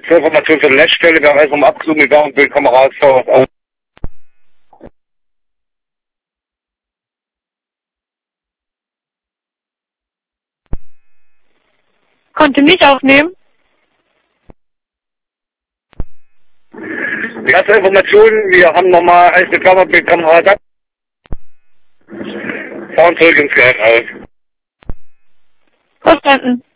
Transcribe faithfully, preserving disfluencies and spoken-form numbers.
Zur Information zur Netzstelle, wir haben erst nochmal abgezogen, wir waren Bildkamera aus. Konnte nicht aufnehmen. Die erste Information, wir haben nochmal als eine Bildkamera da. Fahren zurück ins Gerät aus. Verstanden.